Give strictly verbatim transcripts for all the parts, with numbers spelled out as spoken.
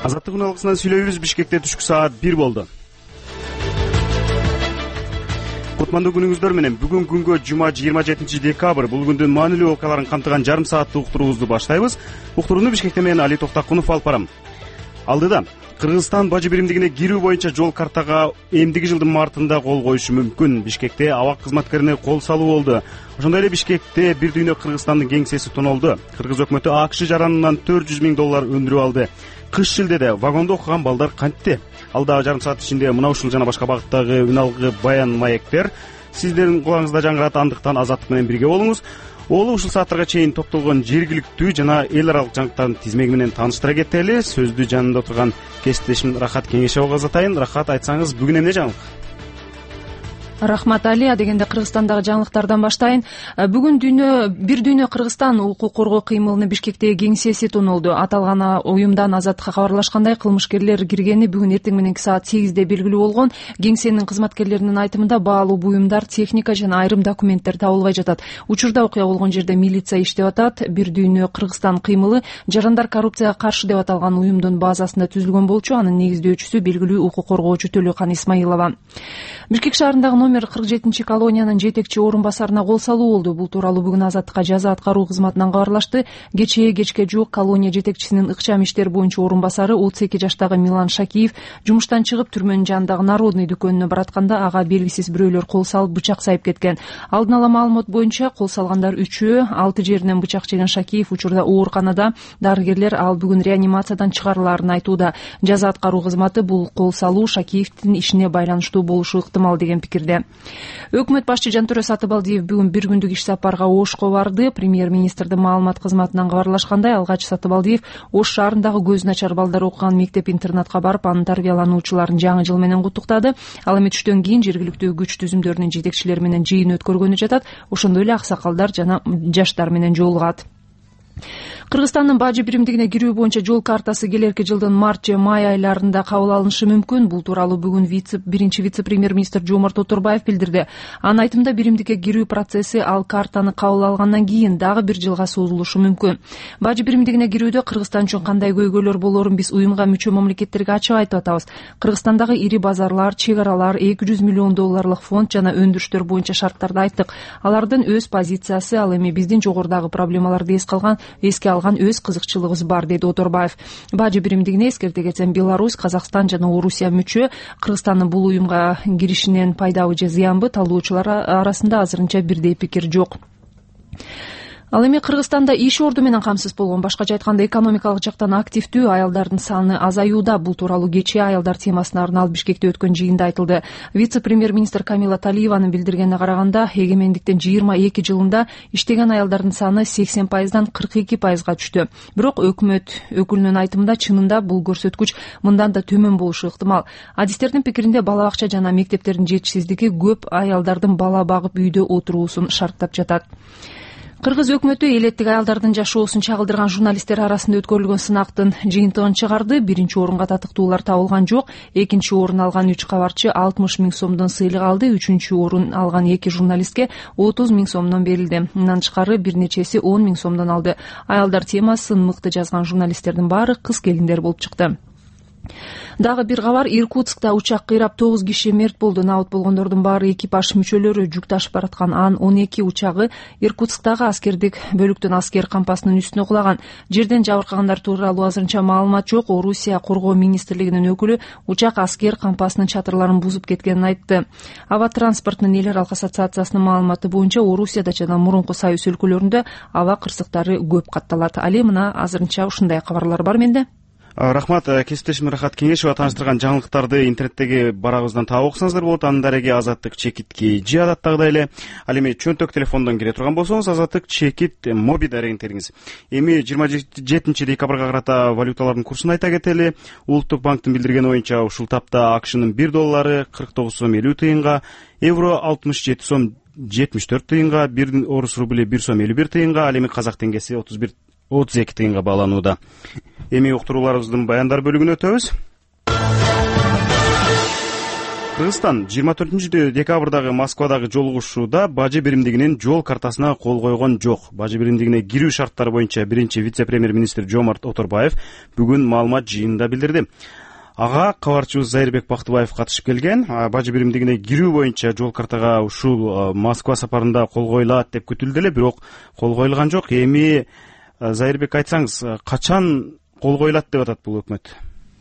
Азаттык үналгысынан сүйлөйбүз. Бишкекте түшкү саат бир болду. Кутмандуу күнүңүздөр менен. Бүгүн күнгө жума жыйырма жетинчи декабрь. Бул күндүн маанилүү окуяларын камтыган жарым сааттык уктуруубузду баштайбыз. Уктурууну Бишкектен мен Али Токтакунов алып барам. Алдыда Кыргызстан бажы биримдигине кирүү боюнча жол картага эмдиги жылдын мартында кол коюшу мүмкүн. Бишкекте абак кызматкерине кол салуу болду. Ошондой эле Бишкекте бир дүйнө Кыргызстандын кеңсеси тонолду. Кыргыз өкмөтү АКШ жаранынан төрт жүз миң доллар өндүрүп алды. Кыш шилдеде вагондо окуган балдар кантти? Алда жарым саат ичинде мына ушул жана башка багыттагы үналгы баян маектер сиздердин кулагыңызда жаңырат. Андыктан Азаттык менен бирге болуңуз. Олу ушул сааттарга чейин топтолгон жергиликтүү жана эл аралык жаңылыктардын тизмеги менен тааныштыра кетели. Сөздү жанында отурган кесиптешим Рахат Кеңешовго азатайын. Рахат, айтсаңыз, бүгүн эмне жаңылык? Рахмат, Али. Адегенде Кыргызстандагы жаңылыктардан баштайын. Бүгүн дүйнө бир дүйнө Кыргызстан укук коргоо кыймылынын Бишкектеги кеңсеси тонулду. Аталган уюмдан Азаттыкка кабарлашкандай, кылмышкерлер киргени бүгүн эртең мененки саат сегизде белгилүү болгон. Кеңсенин кызматкерлеринин айтымында баалуу буюмдар, техника жана айрым документтер табылбай жатат. Учурда окуя болгон жерде милиция иштеп атат. Бир дүйнө Кыргызстан кыймылы жарандар коррупцияга каршы деп аталган уюмдун базасында түзүлгөн болчу. Анын негиздөөчүсү белгилүү укук коргоочу Төлөкан Исмаилова. Бишкек шаарындагы номер кырк жетинчи колониянын жетекчи орун басарына кол салуу болду. Бул тууралуу бүгүн Азаттыкка жаза аткаруу кызматынан кабарлашты. Кечээ кечке жуук колония жетекчисинин ыкчам иштер боюнча орун басары отуз эки жаштагы Милан Шакиев жумуштан чыгып түрмөнүн жанындагы Народный дүкөнүнө баратканда ага белгисиз бирөөлөр кол салып бычак сайып кеткен. Алдын ала маалымат боюнча кол салгандар үчөө, алты жеринен бычак жеген Шакиев учурда ооруканада. Дарыгерлер ал бүгүн реанимациядан чыгарылаарын айтууда. Жаза аткаруу кызматы бул кол салуу Шакиевдин ишине байланыштуу болушу ыктымал деген пикирде. Өкмөт башчы Жантөрө Сатыбалдиев бүгүн бир күндүк иш сапарга Ошко барды. Премьер-министрдин маалымат кызматынан кабарлашкандай, алгач Сатыбалдиев Ош шаарындагы көзү начар балдар окуган мектеп-интернатка барып, анын тарбиялануучуларын жаңы жыл менен куттуктады. Ал эми түштөн кийин жергиликтүү күч түзүмдөрүнүн жетекчилери менен жыйын өткөргөнү жатат. Ошондой эле аксакалдар жана жаштар менен жолугат. Кыргызстандын бажы биримдигине кирүү боюнча жол картасы келерки жылдын март же май айларында кабыл алынышы мүмкүн. Бул тууралуу бүгүн вице биринчи вице-премьер-министр Жомарт Отурбаев билдирди. Анын айтымында биримдикке кирүү процесси ал картаны кабыл алгандан кийин дагы бир жылга созулушу мүмкүн. Бажы биримдигине кирүүдө Кыргызстан үчүн кандай көйгөйлөр болорун биз уюмга мүчө мамлекеттерге ачык айтып атабыз. Кыргызстандагы ири базарлар, чек аралар, эки жүз миллион долларлык фонд жана өндүрүштөр боюнча шарттарды айттык. Алардын өз позициясы, ал эми биздин жогорудагы проблемаларды эске алган эске алган өз кызыкчылыгыбыз бар, деди Отурбаев. Бажы биримдигине эскерте кетсем Беларусь, Казакстан жана Орусия мүчө. Кыргызстандын бул уюмга киришинен пайдабы же зыянбы талдоочулар арасында азырынча бирдей пикир жок. Ал эми Кыргызстанда иш орду менен камсыз болгон, башкача айтканда экономикалык жактан активдүү аялдардын саны азаюуда. Бул тууралуу кечээ аялдар темасына арналып Бишкекте өткөн жыйында айтылды. Вице-премьер-министр Камила Талиеванын билдиргенине караганда, эгемендиктин жыйырма эки жылында иштеген аялдардын саны сексен пайыздан кырк эки пайызга түштү. Бирок өкмөт өкүлүнүн айтымында чынында бул көрсөткүч мындан да төмөн болушу ыктымал. Адистердин пикиринде бала бакча жана мектептердин жетишсиздиги көп аялдардын бала багып үйдө отуруусун шарттап жатат. Кыргыз өкмөтү элеттик аялдардын жашоосун чагылдырган журналисттер арасында өткөрүлгөн сынактын жыйынтыгын чыгарды. Биринчи орунга татыктуулар табылган жок. Экинчи орун алган үч кабарчы алтымыш миң сомдон сыйлык алды. Үчүнчү орун алган эки журналистке отуз миң сомдон берилди. Мындан тышкары бир нечеси он миң сомдон алды. Аялдар темасын мыкты жазган журналисттердин баары кыз келиндер болуп чыкты. Дагы бир кабар: Иркутскта учак кыйрап тогуз киши мерт болду. Наут болгондордун баары экипаж мүчөлөрү, жүк ташып бараткан Ан он эки учагы Иркутсктагы аскердик бөлүктүн аскер кампасынын үстүнө кулаган. Жерден жабыркагандар тууралуу азырынча маалымат жок. Орусия коргоо министрлигинин өкүлү учак аскер кампасынын чатырларын бузуп кеткенин айтты. Аба транспортунун эл аралык ассоциациясынын маалыматы боюнча Орусияда жана мурунку союз өлкөлөрүндө аба кырсыктары көп катталат. Али, мына азырынча ушундай кабарлар бар менде. Рахмат, кесиптешим Рахат Кеңешова тааныштырган жаңылыктарды интернеттеги барагыбыздан таап окусаңыздар болот. Анын дареги Азаттык чекитки же адаттагыдай эле. Ал эми чөнтөк телефондон кире турган болсоңуз, Азаттык чекит моби дарегин териңиз. Эми жыйырма жетинчи декабрга карата валюталардын курсун айта кетели. Улуттук банктын билдиргени боюнча ушул тапта АКШнын бир доллары кырк тогуз сом элүү тыйынга, евро алтымыш жети сом жетимиш төрт тыйынга, бир орус рубли бир сом элүү бир тыйынга, ал эми казак теңгеси отуз бир отуз эки тыйынга бааланууда. Эми уктурууларыбыздын баяндар бөлүгүнө өтөбүз. Кыргызстан жыйырма төртүнчү декабрдагы Москвадагы жолугушууда бажы биримдигинин жол картасына кол койгон жок. Бажы биримдигине кирүү шарттары боюнча биринчи вице-премьер-министр Жомарт Оторбаев бүгүн маалымат жыйынында билдирди. Ага кабарчыбыз Зайырбек Бактыбаев катышып келген. Бажы биримдигине кирүү боюнча жол картага ушул Москва сапарында кол коюлат деп күтүлдү эле, бирок кол коюлган жок. Эми Зайырбек, айтсаңыз, качан кол коюлат деп атат бул өкмөт?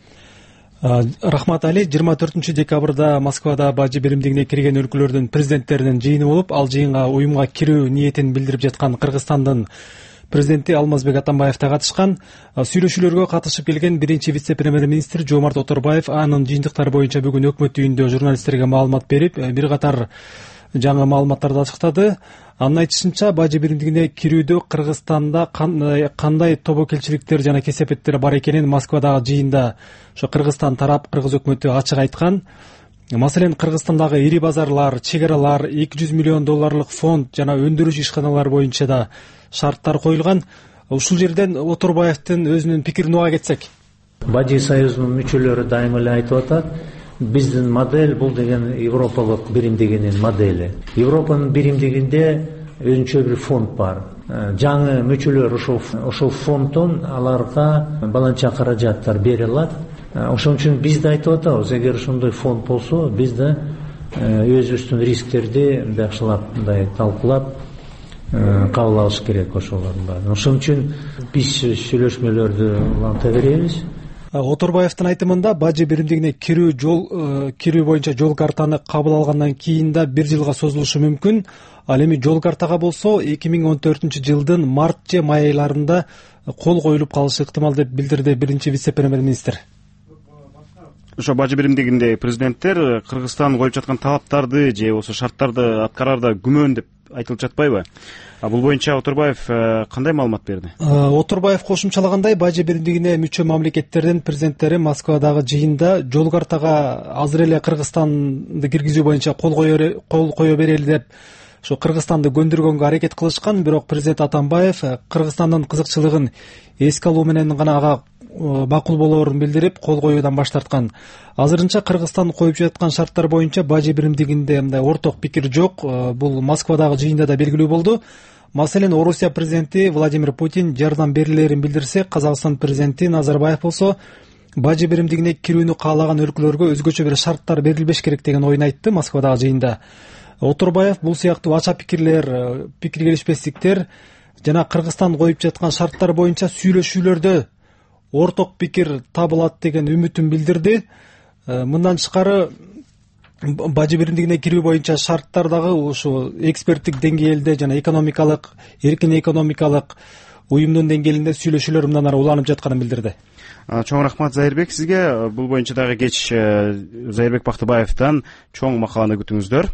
Рахмат Али, жыйырма төртүнчү декабрда Москвада бажы биримдигине кирген өлкөлөрдүн президенттеринин жыйыны болуп, ал жыйынга уюмга кирүү ниетин билдирип жаткан Кыргызстандын президенти Алмазбек Атамбаев да катышкан. Сүйлөшүүлөргө катышып келген биринчи вице-премьер-министр Жомарт Оторбаев анын жыйынтыктары боюнча бүгүн өкмөт үйүндө журналисттерге маалымат берип, бир катар жаңы маалыматтарды ачыктады. Анын айтышынча, бажы биримдигине кирүүдө Кыргызстанда кандай тобокелчиликтер жана кесепеттер бар экенин Москвадагы жыйында ошо Кыргызстан тарап, кыргыз өкмөтү ачык айткан. Маселен, Кыргызстандагы ири базарлар, чек аралар, эки жүз миллион долларлык фонд жана өндүрүш ишканалары боюнча да шарттар коюлган. Ушул жерден Оторбаевдин өзүнүн пикирин уга кетсек. Бажы союзунун мүчөлөрү дайыма эле айтып атат, биздин модель бул деген Европалык биримдигинин модели. Европанын биримдигинде өзүнчө бир фонд бар. Жаңы мүчөлөр ошол ошол фонддон аларга баланча каражаттар бере алат. Ошон үчүн биз да айтып атабыз, эгер ошондой фонд болсо, биз да өзүбүздүн рисктерди жакшылап мындай талкуулап кабыл алыш керек ошолордун баарын. Ошон үчүн биз сүйлөшмөлөрдү уланта беребиз. Оторбаевдин айтымында, бажы биримдигине кирүү жол кирүү боюнча жол картаны кабыл алгандан кийин да бир жылга созулушу мүмкүн. Ал эми жол картага болсо эки миң он төртүнчү жылдын март же май айларында кол коюлуп калышы ыктымал деп билдирди биринчи вице-премьер-министр. Ошо бажы биримдигинде президенттер Кыргызстан коюп жаткан талаптарды же болбосо шарттарды аткараарда күмөн деп айтылып жатпайбы? Бул боюнча Оторбаев кандай маалымат берди? Оторбаев кошумчалагандай, бажы биримдигине мүчө мамлекеттердин президенттери Москвадагы жыйында жол картага азыр эле Кыргызстанды киргизүү боюнча кол кое берели деп ошо Кыргызстанды көндүргөнгө аракет кылышкан. Бирок президент Атамбаев Кыргызстандын кызыкчылыгын эске алуу менен гана ага макул болоорун билдирип, кол коюудан баш тарткан. Азырынча Кыргызстан коюп жаткан шарттар боюнча бажы биримдигинде мындай орток пикир жок. Бул Москвадагы жыйында да белгилүү болду. Маселен, Орусия президенти Владимир Путин жардам берилерин билдирсе, Казакстан президенти Назарбаев болсо бажы биримдигине кирүүнү каалаган өлкөлөргө өзгөчө бир шарттар берилбеш керек деген оюн айтты Москвадагы жыйында. Оторбаев бул сыяктуу ача пикирлер, пикир келишпестиктер жана Кыргызстан коюп жаткан шарттар боюнча сүйлөшүүлөрдө орток пикир табылат деген үмүтүн билдирди. Мындан тышкары, бажы биримдигине кирүү боюнча шарттар дагы ушу эксперттик деңгээлде жана экономикалык, эркин экономикалык уюмдун деңгээлинде сүйлөшүүлөр мындан ары уланып жатканын билдирди. Чоң рахмат Зайырбек сизге. Бул боюнча дагы кеч Зайырбек Бактыбаевдан чоң макаланы күтүңүздөр.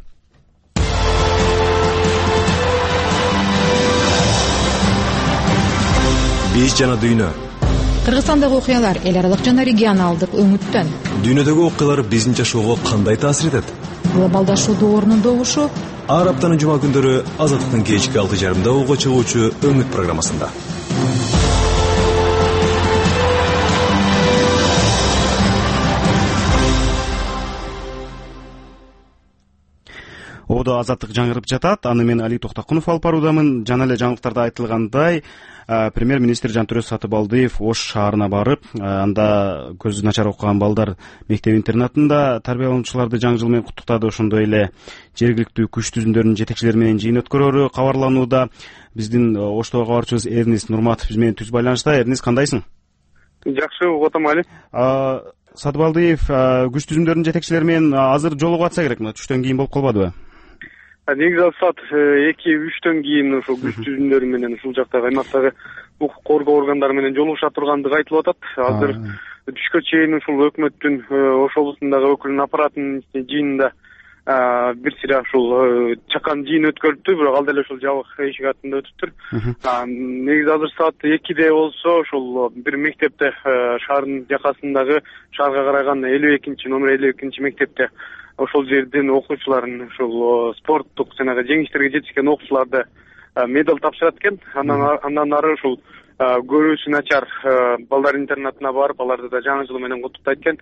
Биз жана дүйнө. Кыргызстандагы окуялар эл аралык жана регионалдык өңүттөн. Дүйнөдөгү окуялар биздин жашоого кандай таасир этет? Глобалдашуу доорунун добушу. Ар аптанын жума күндөрү Азаттыктын кечки алты жарымда угуга чыгуучу Өңүт программасында. Ободо Азаттык жаңырып жатат. Аны мен Али Токтакунов алып баруудамын. Жана эле жаңылыктарда айтылгандай, премьер-министр Жантөрө Сатыбалдиев Ош шаарына барып, анда көзү начар окуган балдар мектеп-интернатында тарбиялануучуларды жаңы жыл менен куттуктады. Ошондой эле жергиликтүү күч түзүмдөрүнүн жетекчилери менен жыйын өткөрөрү кабарланууда. Биздин Оштогу кабарчыбыз Эрнис Нурматов биз менен түз байланышта. Эрнис, кандайсың? Жакшы, угуп атам, Али. Сатыбалдиев күч түзүмдөрүнүн жетекчилери менен азыр жолугуп атса керек, мына түштөн кийин болуп калбадыбы? Негизи саат эки үчтөн кийин ошол күч түзүмдөрү менен ушул жактагы аймактагы укук коргоо органдары менен жолугуша тургандыгы айтылып атат. Азыр түшкө чейин ушул өкмөттүн Ош облусундагы өкүлүнүн аппаратынын жыйынында бир сыйра ушул чакан жыйын өткөрүлүптүр, бирок ал деле ушул жабык эшик артында өтүптүр. Негизи азыр саат экиде болсо ошол бир мектепте, шаардын жакасындагы шаарга караган элүү экинчи номер элүү экинчи мектепте ошол жердин окуучуларын ушул спорттук жанагы жеңиштерге жетишкен окуучуларды медаль тапшырат экен. Андан андан ары ушул көрүүсү начар балдар интернатына барып аларды да жаңы жыл менен куттуктайт экен.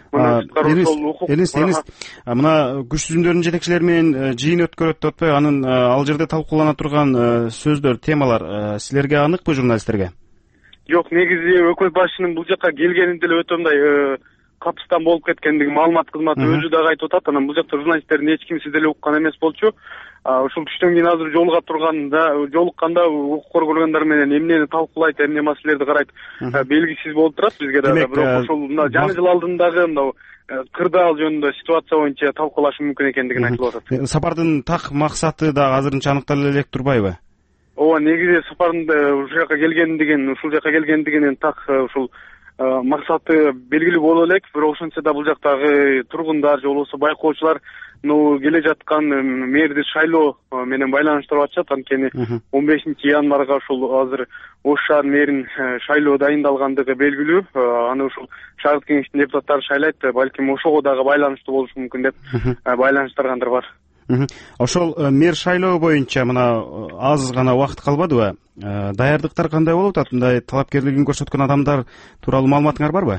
Элис Элис мына күч түзүмдөрдүн жетекчилери менен жыйын өткөрөт деп атпайбы? Анын ал жерде талкуулана турган сөздөр, темалар силерге аныкпы, журналисттерге? Жок, негизи өкмөт башчынын бул жака келгени деле өтө мындай капыстан болуп кеткендиги маалымат кызматы өзү дагы айтып атат. Анан бул жакта журналисттердин эч кимси деле уккан эмес болчу. Ушул түштөн кийин азыр жолуга турганда, жолукканда укук коргоогондар менен эмнени талкуулайт, эмне маселелерди карайт белгисиз болуп турат бизге дагы. Бирок ушул мына жаңы жыл алдындагы мына кырдаал жөнүндө ситуация боюнча талкуулашы мүмкүн экендигин айтылып атат. Сапардын так максаты дагы азырынча аныктала элек турбайбы? Ооба, негизи сапардын ушул жака келгендигин, ушул жака келгендигинин так ушул максаты белгилүү боло элек. Бирок ошентсе да бул жактагы тургундар же болбосо байкоочулар келе жаткан мэрди шайлоо менен байланыштырып атышат. Анткени он бешинчи январга ушул азыр Ош шаар мэрин шайлоо дайындалгандыгы белгилүү. Аны ушул шаардык кеңештин депутаттары шайлайт. Балким ошого дагы байланыштуу болушу мүмкүн деп байланыштыргандар бар. Ошол мэр шайлоо боюнча мына аз гана убакыт калбадыбы? Даярдыктар кандай болуп атат? Мындай талапкерлигин көрсөткөн адамдар тууралуу маалыматыңар барбы?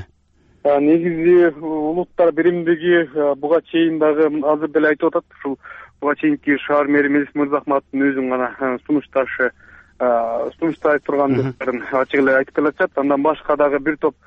Негизи улуттар биримдиги буга чейин дагы азыр деле айтып атат. Ушул буга чейинки шаар мэри Мелис Мырзахматовдун өзүн гана сунушташы сунуштай тургандыктарын ачык эле айтып келатышат. Андан башка дагы бир топ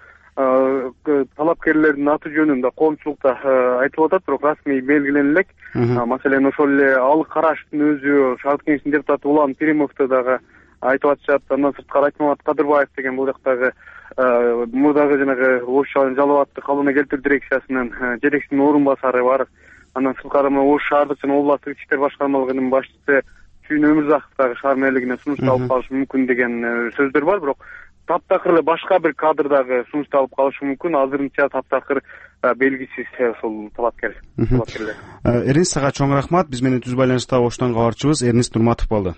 талапкерлердин аты жөнүн да коомчулукта айтып атат, бирок расмий белгилене элек. Маселен ошол эле Ал Караштын өзү шаардык кеңештин депутаты Улан Перимовду дагы айтып атышат. Андан сырткары Айтмамат Кадырбаев деген бул жактагы мурдагы жанагы Ош шаарынын Жалал атты калыбына келтирүү дирекциясынын жетекчисинин орун басары бар. Андан сырткары Ош шаардык жана областтык ички иштер башкармалыгынын башчысы Сүйүн Өмүрзаков дагы шаар мэрлигине сунушталып калышы мүмкүн деген сөздөр бар. Бирок таптакыр эле башка бир кадр дагы сунушталып калышы мүмкүн. Азырынча таптакыр белгисиз ошол талапкер. Талапкерлер. Эрнис, сага чоң рахмат. Биз менен түз байланышта Оштон кабарчыбыз Эрнис Нурматов болду.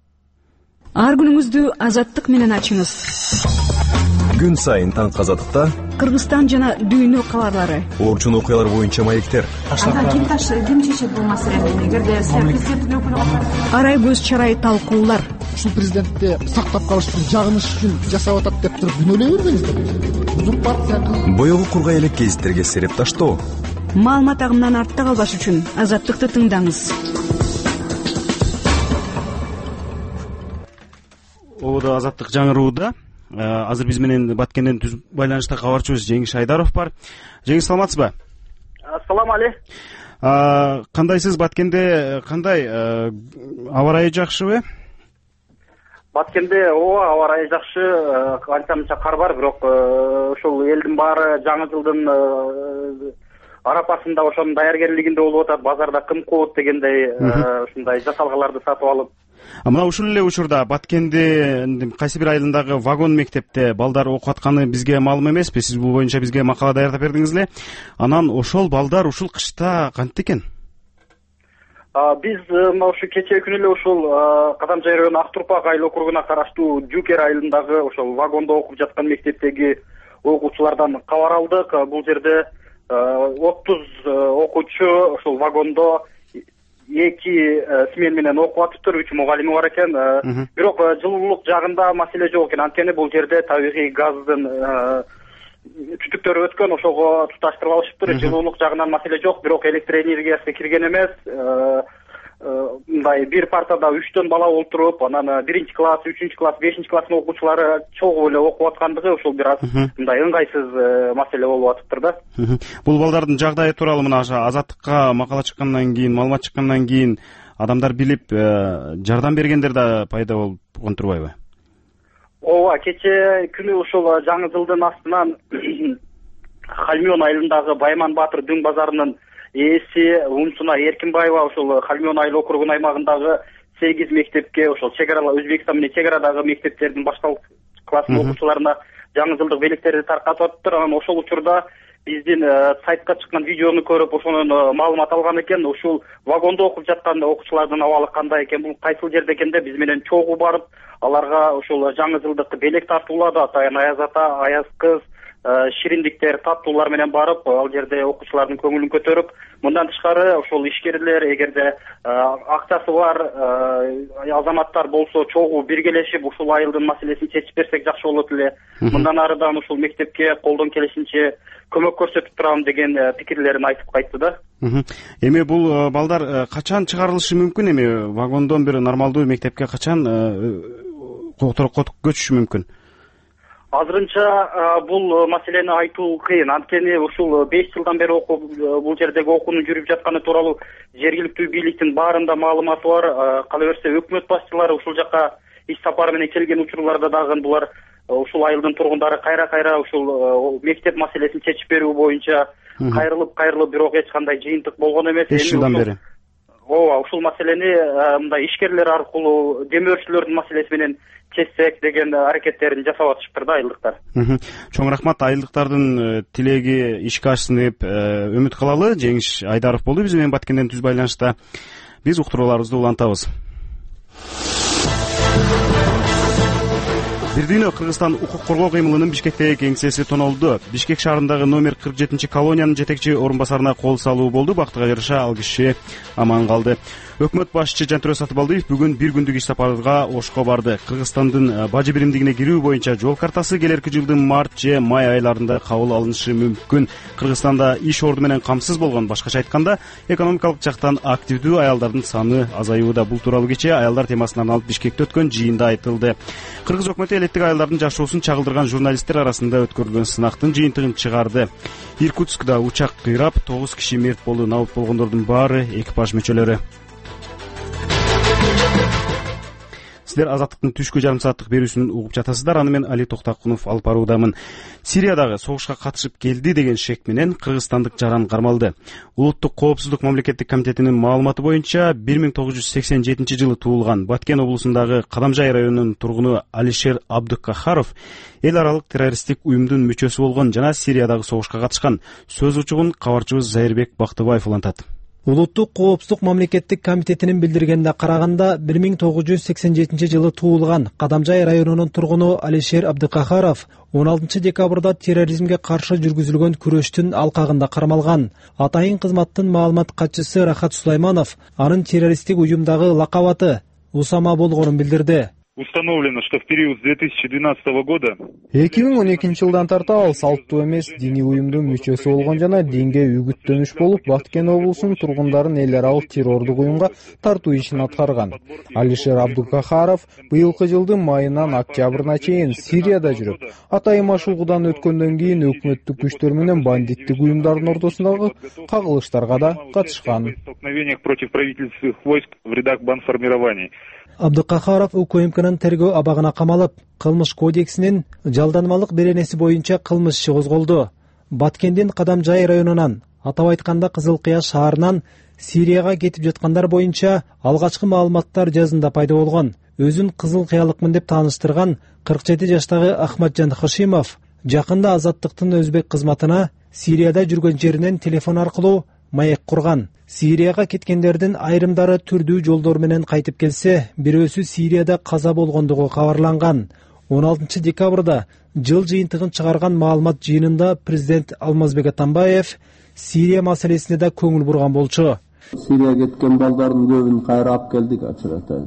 Ар күнүңүздү азаттык менен ачыңыз. Күн сайын таңкы азаттыкта Кыргызстан жана дүйнө кабарлары, орчун окуялар боюнча маектер. Ким таш ким чечет бул маселени? Эгерде президенттин өкүлү арай көз чарай талкуулар. Ушул президентти сактап калыш үчүн, жагыныш үчүн жасап атат деп туруп күнөөлөй бербеңиздер. Узурпация. Боёгу кургай элек гезиттерге сереп таштоо. Маалымат агымынан артта калбаш үчүн азаттыкты тыңдаңыз. Ободо азаттык жаңырууда. Азыр биз менен Баткенден түз байланышта кабарчыбыз Жеңиш Айдаров бар. Жеңиш, саламатсызбы? Ассаламу алейкум. Кандайсыз? Баткенде кандай? Аба ырайы жакшыбы? Баткенде ооба, аба ырайы жакшы, канча-мынча кар бар, бирок ошол элдин баары жаңы жылдын арапасында ошонун даяргерлигинде болуп атат. Базарда кым коот дегендей ушундай жасалгаларды сатып алып. Мына ушул эле учурда Баткенде кайсы бир айылындагы вагон мектепте балдар окуп атканы бизге маалым эмеспи? Сиз бул боюнча бизге макала даярдап бердиңиз эле. Анан ошол балдар ушул кышта кантты экен? Биз мына ушу кечээ күнү эле ушул Кадамжай району Актурпак айыл округуна караштуу Жукер айылындагы ошол вагондо окуп жаткан мектептеги окуучулардан кабар алдык. Бул жерде отуз окуучу ошол вагондо эки смен менен окуп атыптыр, үч мугалими бар экен. Бирок жылуулук жагында маселе жок экен. Анткени бул жерде табигый газдын түтүктөрү өткөн, ошого туташтырып алышыптыр. Жылуулук жагынан маселе жок, бирок электр энергиясы кирген эмес. Мындай бир партада үчтөн бала олтуруп, анан биринчи класс, үчүнчү класс, бешинчи класстын окуучулары чогуу эле окуп аткандыгы ошол бир аз мындай ыңгайсыз маселе болуп атыптыр да. Бул балдардын жагдайы тууралуу мына азаттыкка макала чыккандан кийин, маалымат чыккандан кийин адамдар билип жардам бергендер да пайда болгон турбайбы? Ооба, кечээ күнү ушул жаңы жылдын астынан Халмион айылындагы Байман Баатыр Дөң базарынын ээси Умсуна Эркинбаева ошол Халмион айыл округунун аймагындагы сегиз мектепке, ошол чек ара Өзбекстан менен чек арадагы мектептердин башталык класстын окуучуларына жаңы жылдык белектерди таркатып атыптыр. Анан ошол учурда биздин сайтка чыккан видеону көрүп ошонун маалымат алган экен. Ушул вагондо окуп жаткан окуучулардын абалы кандай экен, бул кайсыл жерде экен деп биз менен чогуу барып аларга ушул жаңы жылдык белек тартуулады. Атайын Аяз ата, Аяз кыз, шириндиктер, таттуулар менен барып, ал жерде окуучулардын көңүлүн көтөрүп, мындан тышкары ошол ишкерлер, эгерде акчасы бар азаматтар болсо чогуу биргелешип ушул айылдын маселесин чечип берсек жакшы болот эле. Мындан арыдан ушул мектепке колдон келишинче көмөк көрсөтүп турам деген пикирлерин айтып кайтты да. Эми бул балдар качан чыгарылышы мүмкүн? Эми вагондон бир нормалдуу мектепке качан көчүшү мүмкүн? Азырынча бул маселени айтуу кыйын. Анткени ушул беш жылдан бери окуу бул жердеги окуунун жүрүп жатканы тууралуу жергиликтүү бийликтин баарында маалыматы бар. Кала берсе өкмөт башчылары ушул жака иш сапары менен келген учурларда дагы булар ушул айылдын тургундары кайра-кайра ушул мектеп маселесин чечип берүү боюнча кайрылып кайрылып бирок эч кандай жыйынтык болгон эмес. беш жылдан бери. Ооба, ушул маселени мындай ишкерлер аркылуу демөөрчүлөрдүн маселеси менен чечсек деген аракеттерин жасап атышыптыр да айылдыктар. Чоң рахмат. Айылдыктардын тилеги ишке ашсын деп үмүт кылалы. Жеңиш Айдаров болду биз менен Баткенден түз байланышта. Биз уктурууларыбызды улантабыз. Бир дүйнө Кыргызстан укук коргоо кыймылынын Бишкектеги кеңсеси тонолду. Бишкек шаарындагы номер кырк жетинчи колониянын жетекчи орун басарына кол салуу болду. Бактыга жараша ал киши аман калды. Өкмөт башчы Жантөрө Сатыбалдиев бүгүн бир күндүк иш сапарга Ошко барды. Кыргызстандын бажы биримдигине кирүү боюнча жол картасы келерки жылдын март же май айларында кабыл алынышы мүмкүн. Кыргызстанда иш орду менен камсыз болгон, башкача айтканда, экономикалык жактан активдүү аялдардын саны азаюуда. Бул тууралуу кечээ аялдар темасына арналып Бишкекте өткөн жыйында айтылды. Кыргыз өкмөтү элеттик аялдардын жашоосун чагылдырган журналисттер арасында өткөрүлгөн сынактын жыйынтыгын чыгарды. Иркутскда учак кыйрап, тогуз киши мерт болду. Набыт болгондордун баары экипаж мүчөлөрү. Сиздер Азаттыктын түшкү жарым сааттык берүүсүн угуп жатасыздар. Аны мен Али Токтакунов алып баруудамын. Сириядагы согушка катышып келди деген шек менен кыргызстандык жаран кармалды. Улуттук коопсуздук мамлекеттик комитетинин маалыматы боюнча бир миң тогуз жүз сексен жетинчи жылы туулган Баткен облусундагы Кадамжай районунун тургуну Алишер Абдыкахаров эл аралык террористтик уюмдун мүчөсү болгон жана Сириядагы согушка катышкан. Сөз учугун кабарчыбыз Зайырбек Бактыбаев улантат. Улуттук коопсуздук мамлекеттик комитетинин билдиргенине караганда бир миң тогуз жүз сексен жетинчи жылы туулган Кадамжай районунун тургуну Алишер Абдыкахаров он алтынчы декабрда терроризмге каршы жүргүзүлгөн күрөштүн алкагында кармалган. Атайын кызматтын маалымат катчысы Рахат Сулайманов анын террористтик уюмдагы лакабаты Усама болгонун билдирди. Установлено, что в период с две тысячи двенадцатого года эки миң он экинчи жылдан тарта ал салттуу эмес диний уюмдун мүчөсү болгон жана динге үгүттөнүш болуп Баткен облусунун тургундарын эл аралык террордук уюмга тартуу ишин аткарган. Алишер Абдукахаров быйылкы жылдын майынан октябрына чейин Сирияда жүрүп, атайын машыгуудан өткөндөн кийин өкмөттүк күчтөр менен бандиттик уюмдардын ортосундагы кагылыштарга да катышкан. Столкновениях против правительственных войск в рядах бандформирований. Абдыкахаров УКМКнын тергөө абагына камалып, кылмыш кодексинин жалданмалык беренеси боюнча кылмыш иши козголду. Баткендин Кадамжай районунан, атап айтканда Кызыл Кыя шаарынан Сирияга кетип жаткандар боюнча алгачкы маалыматтар жазында пайда болгон. Өзүн Кызыл Кыялыкмын деп тааныштырган кырк жети жаштагы Ахматжан Хашимов жакында Азаттыктын өзбек кызматына Сирияда жүргөн жеринен телефон аркылуу маек курган. Сирияга кеткендердин айрымдары түрдүү жолдор менен кайтып келсе, бирөөсү Сирияда каза болгондугу кабарланган. он алтынчы декабрда жыл жыйынтыгын чыгарган маалымат жыйынында президент Алмазбек Атамбаев Сирия маселесине да көңүл бурган болчу. Сирияга кеткен балдардын көбүн кайра алып келдик, ачык айтайын.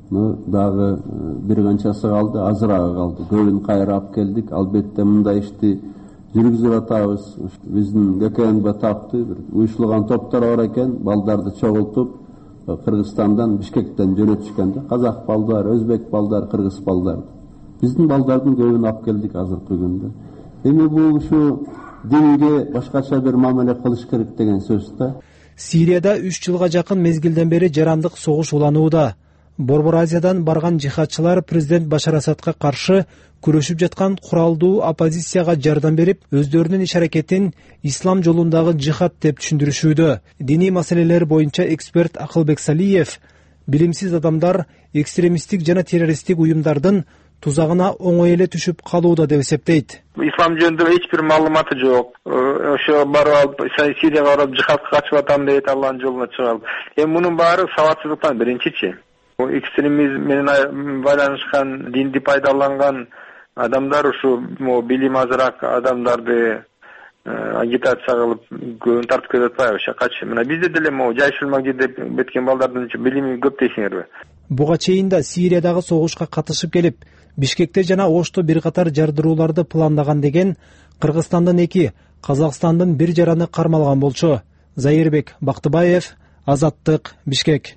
Дагы бир канчасы калды, азыраагы калды. Көбүн кайра алып келдик. Албетте мындай ишти жүргүзүп атабыз. Биздин ГКНБ тапты, бир уюштурулган топтор бар экен, балдарды чогултуп Кыргызстандан, Бишкектен жөнөтүшкөн да. Казак балдар, өзбек балдар, кыргыз балдар. Биздин балдардын көбүн алып келдик азыркы күндө. Эми бул ушу динге башкача бир мамиле кылыш керек деген сөз да. Сирияда үч жылга жакын мезгилден бери жарандык согуш уланууда. Борбор Азиядан барган жихадчылар президент Башар Асадка каршы күрөшүп жаткан куралдуу оппозицияга жардам берип, өздөрүнүн иш аракетин ислам жолундагы жихад деп түшүндүрүшүүдө. Диний маселелер боюнча эксперт Акылбек Салиев билимсиз адамдар экстремисттик жана террористтик уюмдардын тузагына оңой эле түшүп калууда деп эсептейт. Ислам жөнүндө эч бир маалыматы жок. Ошо барып Сирияга барып жихадка катышып атам дейт, Алланын жолуна чыгып. Эми мунун баары сабатсыздыктан биринчичи. экстремизм менен байланышкан, динди пайдаланган адамдар ушу билим азыраак адамдарды агитация кылып көбүн тартып кетип атпайбы? Качы мына бизде деле могу жайшыл магди деп кеткен балдардын билими көп дейсиңерби? Буга чейин да Сириядагы согушка катышып келип, Бишкекте жана Ошто бир катар жардырууларды пландаган деген Кыргызстандын эки, Казакстандын бир жараны кармалган болчу. Заирбек Бактыбаев, Азаттык, Бишкек.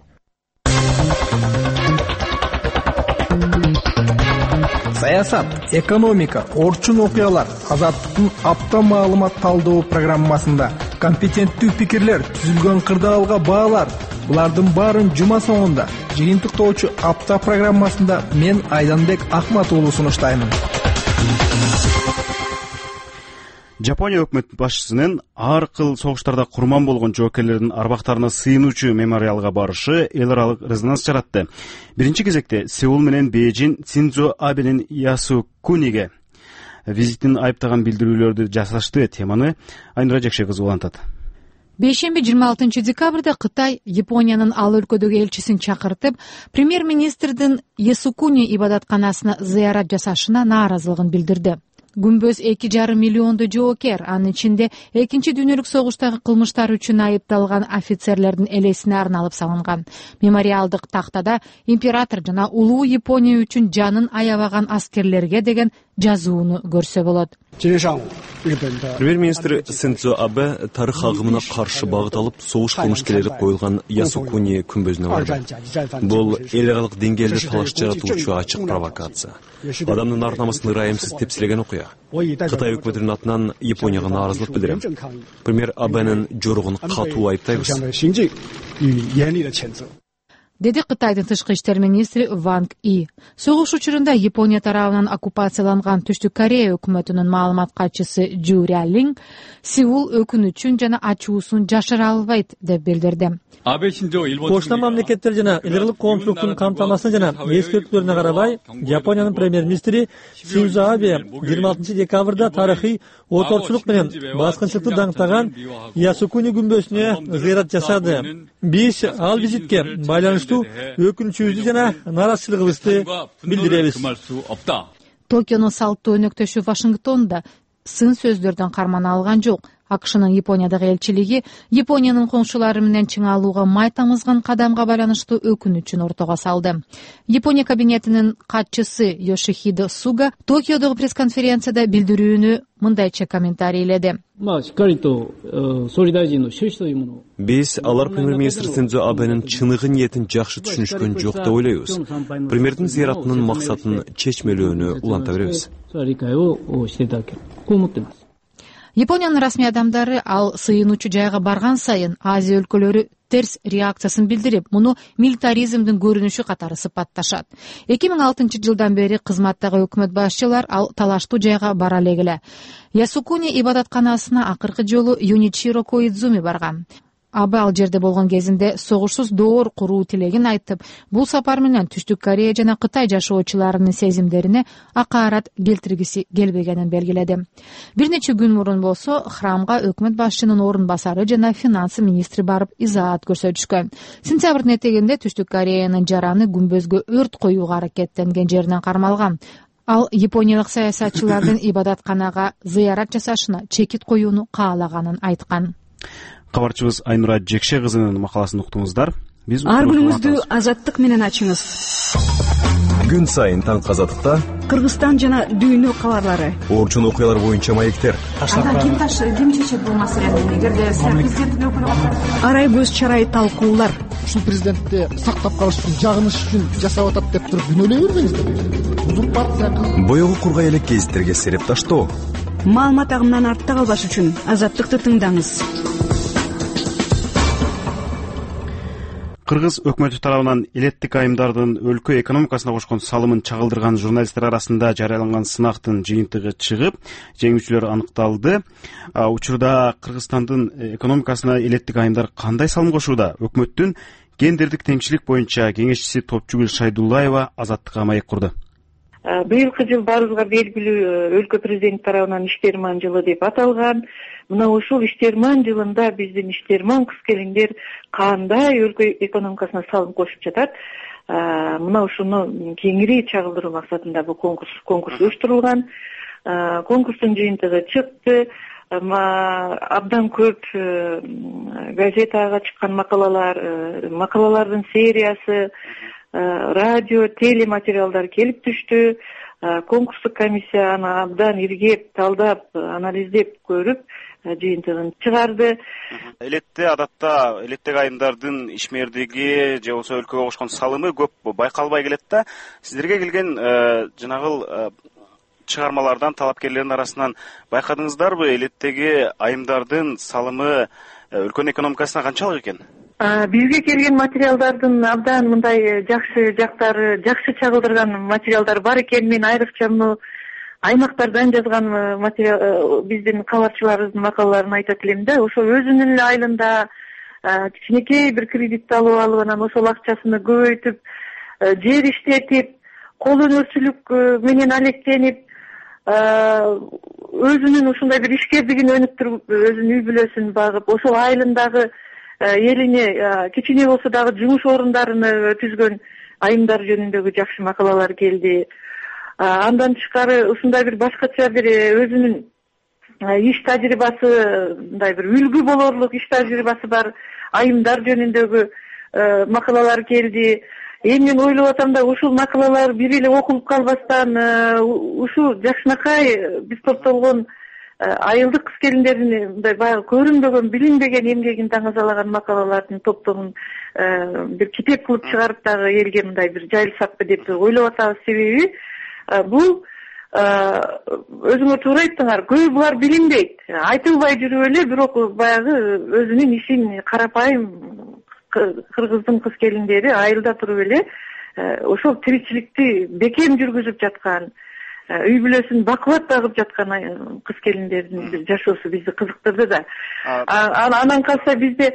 Саясат, экономика, орчун окуялар Азаттыктын апта маалымат талдоо программасында компетенттүү пикирлер, түзүлгөн кырдаалга баалар. Булардын баарын жума соңунда жыйынтыктоочу апта программасында мен Айданбек Ахмат уулу сунуштаймын. Жапония өкмөт башчысынын ар кыл согуштарда курман болгон жоокерлердин арбактарына сыйынуучу мемориалга барышы эл аралык резонанс жаратты. Биринчи кезекте Сеул менен Бейжин Синдзо Абенин Ясукуниге визитин айыптаган билдирүүлөрдү жасашты. Теманы Айнура Жекше кызы улантат. бейшемби жыйырма алтынчы декабрда Кытай Япониянын ал өлкөдөгү элчисин чакыртып, премьер-министрдин Ясукуни ибадатканасына зыярат жасашына нааразылыгын билдирди. Күмбөз эки жарым миллионду жоокер, анын ичинде экинчи дүйнөлүк согуштагы кылмыштар үчүн айыпталган офицерлердин элесине арналып салынган. Мемориалдык тактада император жана улуу Япония үчүн жанын аябаган аскерлерге деген жазууну көрсө болот. Премьер-министр Синдзо Абе тарых агымына каршы багыт алып, согуш кылмышкерлери коюлган Ясукуни күмбөзүнө барды. Бул эл аралык деңгээлде талаш жаратуучу ачык провокация. Адамдын ар намысын ырайымсыз тепсилеген окуя. Кытай өкмөтүнүн атынан Японияга нааразылык билдирем. Премьер Абенин жоругун катуу айыптайбыз. Деди Кытайдын тышкы иштер министри Ванг И. Согуш учурунда Япония тарабынан оккупацияланган Түштүк Корея өкмөтүнүн маалымат катчысы Жу Рялинг Сеул өкүнүчүн жана ачуусун жашыра албайт деп билдирди. Кошуна мамлекеттер жана эл аралык коомчулуктун камтамасына жана эскертүүлөрүнө карабай, Япониянын премьер-министри Синдзо Абе жыйырма алтынчы декабрда тарыхый оторчулук менен баскынчылыкты даңктаган Ясукуни күмбөзүнө зыярат жасады. Биз ал визитке байланыштуу өкүнүчүбүздү жана нааразычылыгыбызды билдиребиз. Токионун салттуу өнөктөшү Вашингтонда сын сөздөрдөн кармана алган жок. АКШнын Япониядагы элчилиги Япониянын коңшулары менен чыңалууга май тамызган кадамга байланыштуу өкүнүчүн ортого салды. Япония кабинетинин катчысы Йошихидо Суга Токиодогу пресс-конференцияда билдирүүнү мындайча комментарийледи. Биз алар премьер-министр Синдзо Абенин чыныгы ниетин жакшы түшүнүшкөн жок деп ойлойбуз. Премьердин зыяратынын максатын чечмелөөнү уланта беребиз. Япониянын расмий адамдары ал сыйынуучу жайга барган сайын Азия өлкөлөрү терс реакциясын билдирип, муну милитаризмдин көрүнүшү катары сыпатташат. эки миң алтынчы жылдан бери кызматтагы өкмөт башчылар ал талаштуу жайга бара элек. Ясукуни ибадатканасына акыркы жолу Юничиро Коидзуми барган. Абе ал жерде болгон кезинде согушсуз доор куруу тилегин айтып, бул сапар менен Түштүк Корея жана Кытай жашоочуларынын сезимдерине акаарат келтиргиси келбегенин белгиледи. Бир нече күн мурун болсо, храмга өкмөт башчынын орун басары жана финанс министри барып изаат көрсөтүшкөн. Сентябрдын этегинде Түштүк Кореянын жараны күмбөзгө өрт коюуга аракеттенген жеринен кармалган. Ал япониялык саясатчылардын ибадатканага зыярат жасашына чекит коюуну каалаганын айткан. Кабарчыбыз Айнура Жекше кызынын макаласын уктуңуздар. Биз ар күнүңүздү азаттык менен ачыңыз. Күн сайын таң азаттыкта Кыргызстан жана дүйнө кабарлары. Орчун окуялар боюнча маектер. Анда ким таш ким чечет бул маселени? Эгерде президенттин өкүлү болсо, арай көз чарай талкуулар. Ушул президентти сактап калыш үчүн жагыныш үчүн жасап атат деп туруп күнөөлөй бербеңиздер. Узун партия боёгу кургай элек гезиттерге сереп таштоо. Маалымат агымынан артта калбаш үчүн азаттыкты тыңдаңыз. Кыргыз өкмөтү тарабынан элеттик айымдардын өлкө экономикасына кошкон салымын чагылдырган журналисттер арасында жарыяланган сынактын жыйынтыгы чыгып, жеңүүчүлөр аныкталды. Учурда Кыргызстандын экономикасына элеттик айымдар кандай салым кошууда? Өкмөттүн гендердик теңчилик боюнча кеңешчиси Топчугүл Шайдуллаева азаттыкка маек курду. Быйылкы жыл баарыбызга белгилүү өлкө президенти тарабынан иштерман жылы деп аталган. Мына ушул иштерман жылында биздин иштерман кыз келиндер кандай өлкө экономикасына салым кошуп жатат? мына ушуну кеңири чагылдыруу максатында бул конкурс конкурс уюштурулган. Конкурстун жыйынтыгы чыкты. Абдан көп газетага чыккан макалалар, макалалардын сериясы, радио, телематериалдар келип түштү. Конкурстук комиссия аны абдан иргеп, талдап, анализдеп көрүп, жыйынтыгын чыгарды. Элетте адатта элеттеги айымдардын ишмердиги же болбосо өлкөгө кошкон салымы көп байкалбай келет да. Сиздерге келген жанагыл чыгармалардан, талапкерлердин арасынан байкадыңыздарбы, элеттеги айымдардын салымы өлкөнүн экономикасына канчалык экен? Бизге келген материалдардын абдан мындай жакшы жактары, жакшы чагылдырган материалдар бар экен. Мен айрыкча муну аймактардан жазган материал, биздин кабарчыларыбыздын макалаларын айтат элем да. Ошо өзүнүн эле айылында кичинекей бир кредит алып алып, анан ошол акчасыны көбөйтүп, жер иштетип, кол өнөрчүлүк менен алектенип, өзүнүн ушундай бир ишкердигин өнүктүрүп, өзүнүн үй бүлөсүн багып, ошол айылындагы элине кичине болсо дагы жумуш орундарын түзгөн айымдар жөнүндөгү жакшы макалалар келди. Андан тышкары ушундай бир башкача бир өзүнүн иш тажрыйбасы, мындай бир үлгү болорлук иш тажрыйбасы бар айымдар жөнүндөгү макалалар келди. Эми мен ойлоп атам да, ушул макалалар бир эле окулуп калбастан, ушул жакшынакай биз топтолгон айылдык кыз келиндердин мындай баягы көрүнбөгөн, билинбеген эмгегин таңазалаган макалалардын топтомун бир китеп кылып чыгарып дагы элге мындай бир жайылсакпы деп ойлоп атабыз. Себеби бул өзүңөр туура айттыңар, көбү булар билинбейт, айтылбай жүрүп эле, бирок баягы өзүнүн ишин карапайым кыргыздын кыз келиндери айылда туруп эле ошол тиричиликти бекем жүргүзүп жаткан, үй бүлөсүн бакылап багып жаткан кыз келиндердин жашоосу бизди кызыктырды да. Анан калса бизде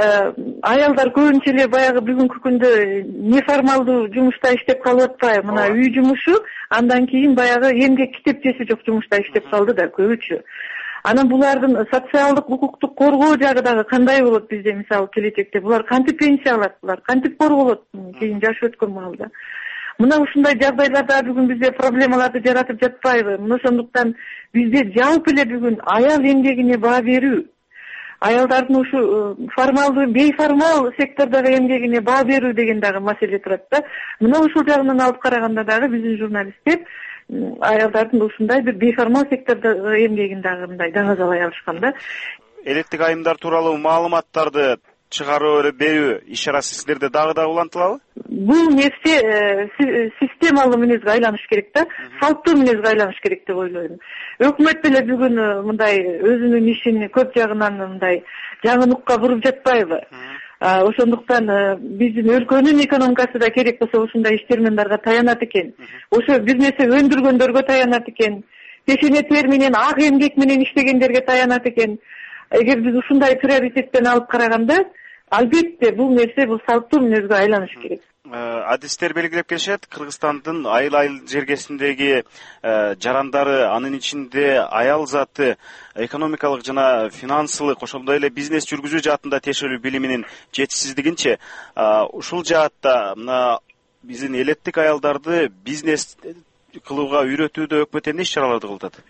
аялдар көбүнчө эле баягы бүгүнкү күндө неформалдуу жумушта иштеп калып атпайбы? Мына үй жумушу, андан кийин баягы эмгек китепчеси жок жумушта иштеп калды да көбүчө. Анан булардын социалдык укуктук коргоо жагы дагы кандай болот бизде, мисалы келечекте булар кантип пенсия алат, булар кантип корголот кийин жаш өткөн маалда. Мына ушундай жагдайларда бүгүн бизде проблемаларды жаратып жатпайбы? Мына ошондуктан бизде жалпы эле бүгүн аял эмгегине баа берүү, аялдардын ушу формалдуу, бейформал сектордогу эмгегине баа берүү деген дагы маселе турат да. Мына ушул жагынан алып караганда дагы биздин журналисттер аялдардын ушундай бир бейформал сектордогу эмгегин дагы мындай даңазалай алышкан да. Элеттеги айымдар тууралуу маалыматтарды чыгарып берүү иш-чарасы сиздерде дагы да улантылабы? Бул нерсе системалуу мүнөзгө айланыш керек да, салттуу мүнөзгө айланыш керек деп ойлойм. Өкмөт деле бүгүн мындай өзүнүн ишин көп жагынан мындай жаңы нукка буруп жатпайбы? Ошондуктан биздин өлкөнүн экономикасы да керек болсо ушундай иштермендарга таянат экен. Ошо бир нерсе өндүргөндөргө таянат экен. Пешене тер менен, ак эмгек менен иштегендерге таянат экен. Эгер биз ушундай приоритеттен алып караганда, албетте бул нерсе бул салттуу мүнөзгө айланыш керек. Адистер белгилеп келишет, Кыргызстандын айыл-айыл жергесиндеги жарандары, анын ичинде аял заты экономикалык жана финансылык, ошондой эле бизнес жүргүзүү жаатында тиешелүү билиминин жетишсиздигинчи, ушул жаатта мына биздин элеттик аялдарды бизнес кылууга үйрөтүүдө өкмөт эмне иш-чараларды кылып атат?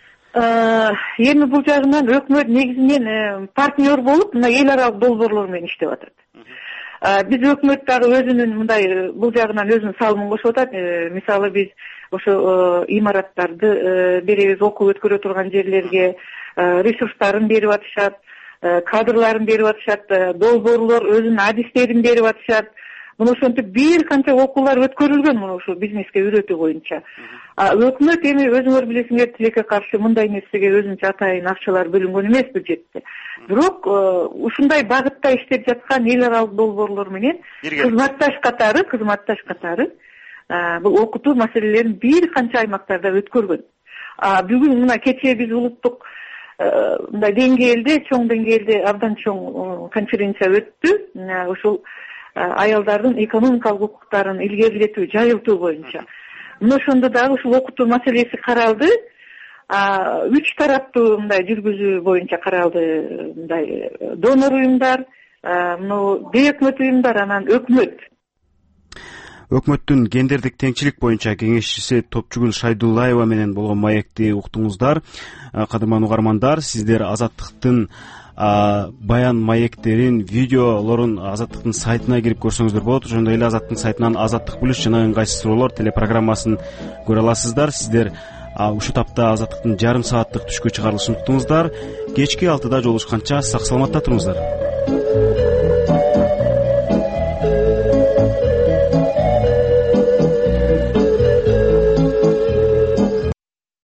Эми бул жагынан өкмөт негизинен партнер болуп, мына эл аралык долбоорлор менен иштеп атат. Биз өкмөт дагы өзүнүн мындай бул жагынан өзүнүн салымын кошуп атат. Мисалы биз ошо имараттарды беребиз, окуу өткөрө турган жерлерге ресурстарын берип атышат, кадрларын берип атышат, долбоорлор өзүнүн адистерин берип атышат. Муну ошентип бир канча окуулар өткөрүлгөн муну ушул бизнеске үйрөтүү боюнча. Өкмөт эми өзүңөр билесиңер, тилекке каршы мындай нерсеге өзүнчө атайын акчалар бөлүнгөн эмес бюджетте. Бирок ушундай багытта иштеп жаткан эл аралык долбоорлор менен кызматташ катары, кызматташ катары бул окутуу маселелерин бир канча аймактарда өткөргөн. Бүгүн мына кечээ биз улуттук мындай деңгээлде, чоң деңгээлде абдан чоң конференция өттү. Ушул аялдардын экономикалык укуктарын илгерилетүү, жайылтуу боюнча. Мына ошондо дагы ушул окутуу маселеси каралды. Үч тараптуу мындай жүргүзүү боюнча каралды. Мындай донор уюмдар, мына бейөкмөт уюмдар, анан өкмөт. өкмөттүн гендердик теңчилик боюнча кеңешчиси Топчугүл Шайдуллаева менен болгон маекти уктуңуздар. Кадырман угармандар, сиздер Азаттыктын баян маектерин, видеолорун Азаттыктын сайтына кирип көрсөңүздөр болот. Ошондой эле Азаттыктын сайтынан Азаттык плюс жана ыңгайсыз суроолор телепрограммасын көрө аласыздар. Сиздер ушул тапта Азаттыктын жарым сааттык түшкү чыгарылышын уктуңуздар. Кечки алтыда жолугушканча сак саламатта туруңуздар.